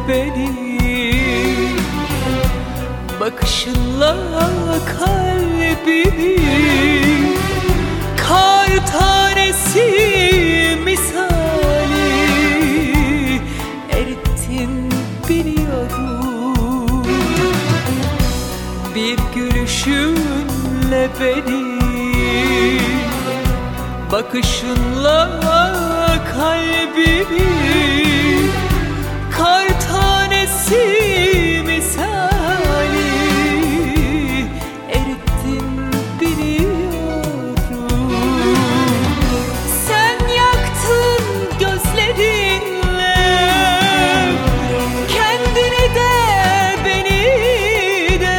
beni, bakışınla kalbimi kar tanesi misali erittin biliyorum. Bir gülüşünle beni, bakışınla kalbimi kar tanesi misali erittin biliyorum. Sen yaktın gözlerinle kendini de beni de,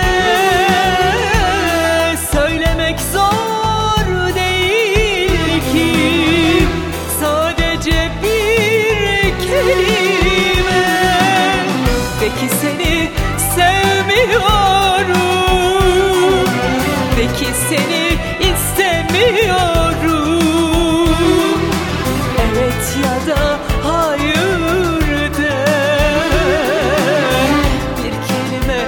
söylemek zor değil ki sadece bir kelime. Peki seni sevmiyorum, peki seni istemiyorum. Evet ya da hayır de, bir kelime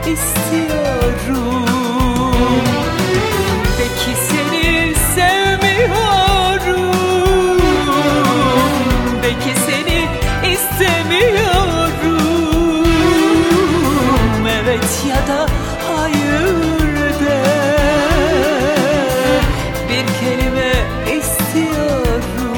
istiyorum. Peki seni sevmiyorum, peki seni istemiyorum. Evet ya da hayır de, bir kelime istiyorum.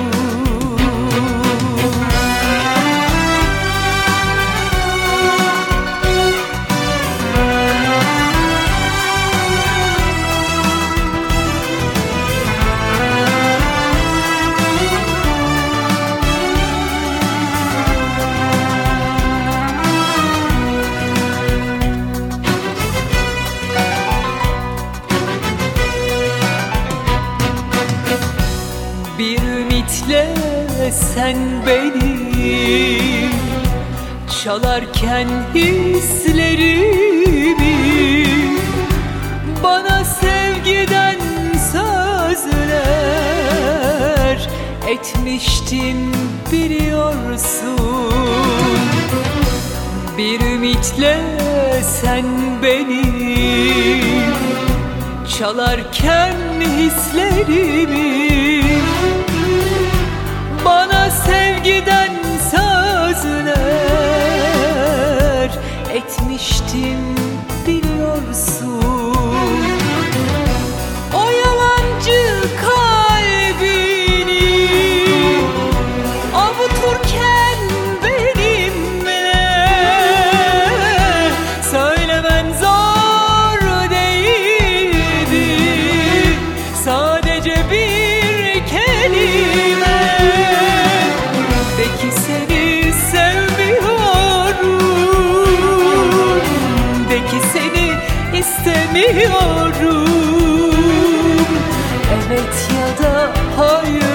Bir ümitle sen beni çalarken hislerimi, bana sevgiden sözler etmiştin biliyorsun. Bir ümitle sen beni çalarken hislerimi, bana sevgiden sözler etmiştin biliyorsun. O yalancı kalbini avuturken benimle, söylemen zor değildi sadece bir kelime. Peki seni sevmiyorum, peki seni istemiyorum. Evet ya da hayır